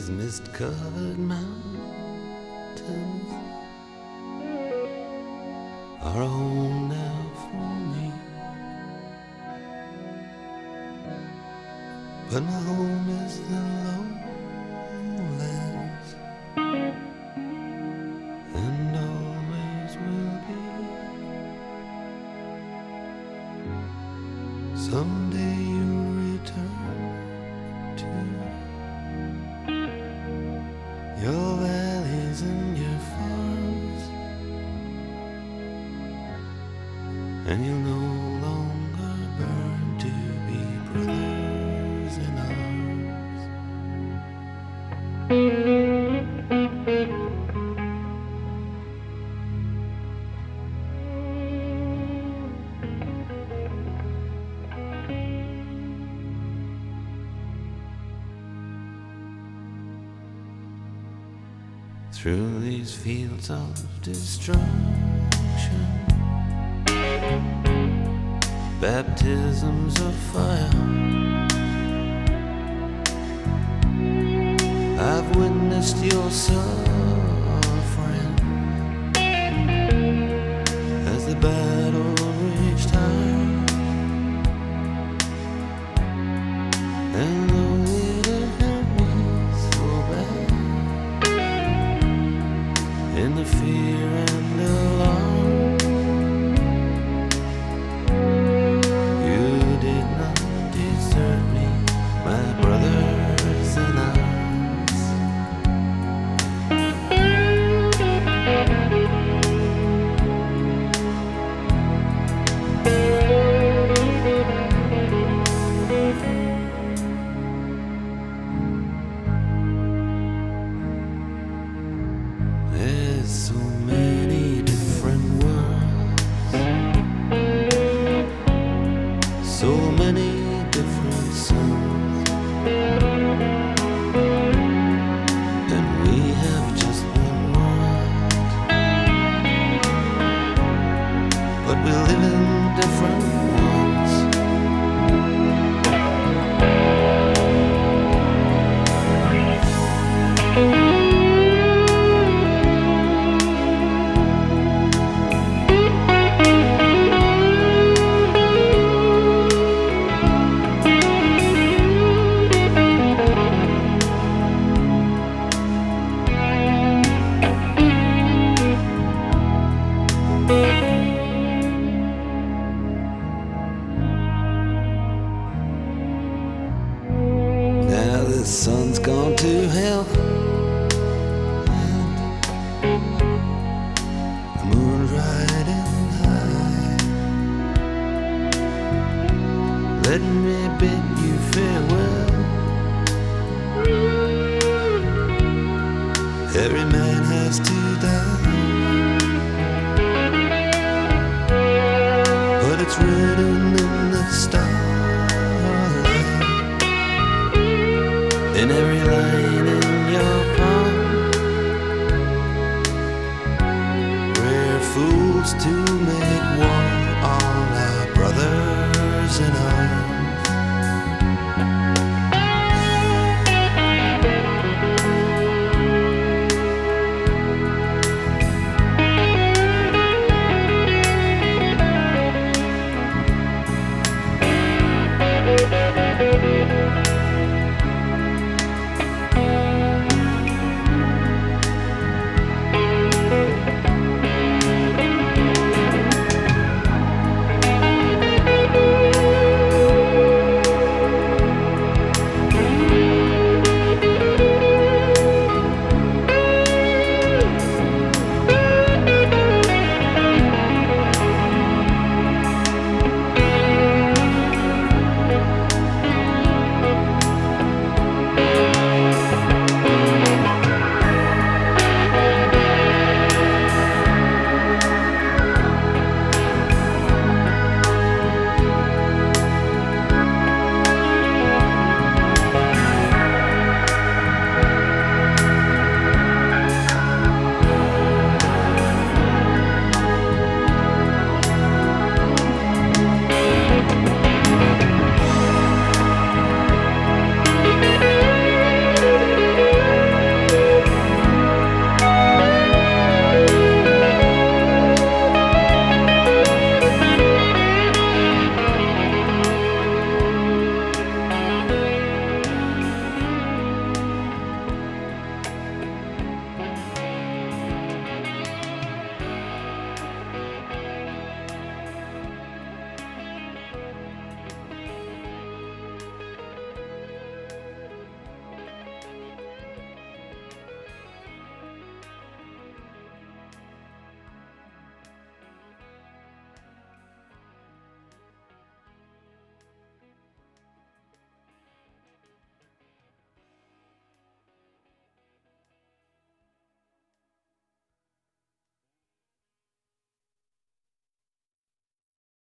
these mist-covered mountains are a home now for me. But my home is the lowlands, and always will be. Someday you'll return to your valleys and your farms, and you'll no longer burn to be brothers in arms. Through these fields of destruction, baptisms of fire, I've witnessed your suffering as the battle reached high. And though it hurt me so bad, in the fear and alarm, you did not desert me, my brothers in arms. There's so many different worlds, so many different suns, and we have just one world, but we live in different ones. Now the sun's gone to hell, and the moon's riding high. Let me bid you farewell. Every man has to die, but it's written in the stars, in every line